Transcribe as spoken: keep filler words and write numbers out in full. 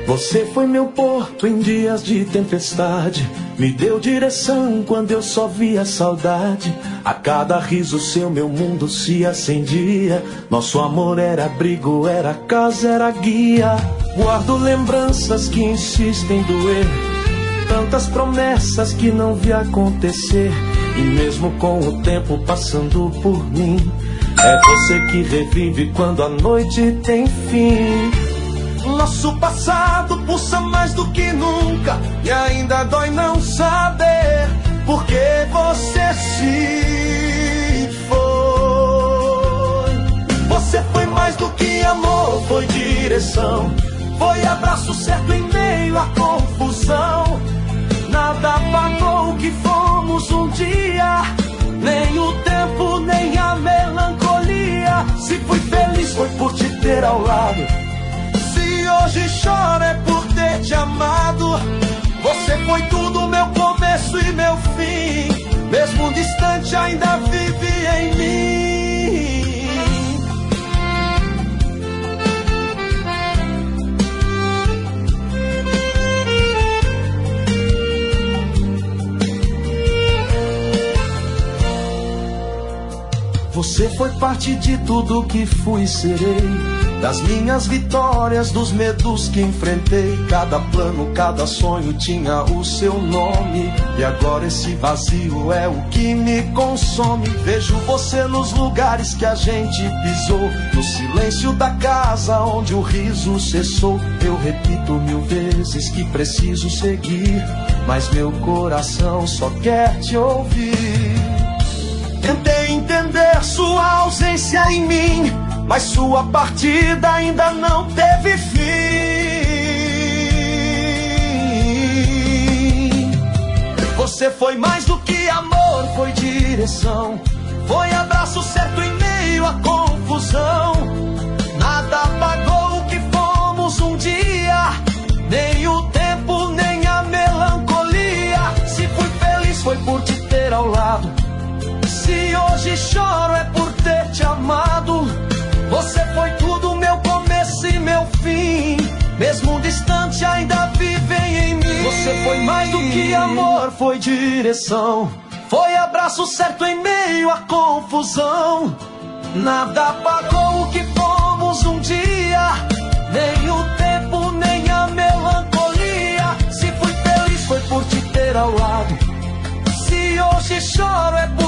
Você foi meu porto em dias de tempestade, me deu direção quando eu só via saudade. A cada riso seu meu mundo se acendia. Nosso amor era abrigo, era casa, era guia. Guardo lembranças que insistem em doer, tantas promessas que não vi acontecer. E mesmo com o tempo passando por mim, é você que revive quando a noite tem fim. Nosso passado pulsa mais do que nunca, e ainda dói não saber porque você se foi. Você foi mais do que amor, foi direção, foi abraço certo em meio à confusão. Nada apagou o que fomos um dia, nem o tempo, nem a melancolia. Se fui feliz foi por te ter ao lado, se hoje choro é por ter te amado. Você foi tudo, meu começo e meu fim, mesmo distante ainda vive em mim. Você foi parte de tudo que fui e serei, das minhas vitórias, dos medos que enfrentei. Cada plano, cada sonho tinha o seu nome, e agora esse vazio é o que me consome. Vejo você nos lugares que a gente pisou, no silêncio da casa onde o riso cessou. Eu repito mil vezes que preciso seguir, mas meu coração só quer te ouvir. Tentei entender sua ausência em mim, mas sua partida ainda não teve fim. Você foi mais do que amor, foi direção, foi abraço certo em meio à confusão. Nada apagou o que fomos um dia, nem o tempo, nem a melancolia. Se fui feliz foi por te ter ao lado, se hoje choro é por ter te amado. Você foi tudo, meu começo e meu fim, mesmo distante ainda vivem em mim. Você foi mais do que amor, foi direção, foi abraço certo em meio à confusão. Nada apagou o que fomos um dia, nem o tempo, nem a melancolia. Se fui feliz foi por te ter ao lado, se hoje choro é por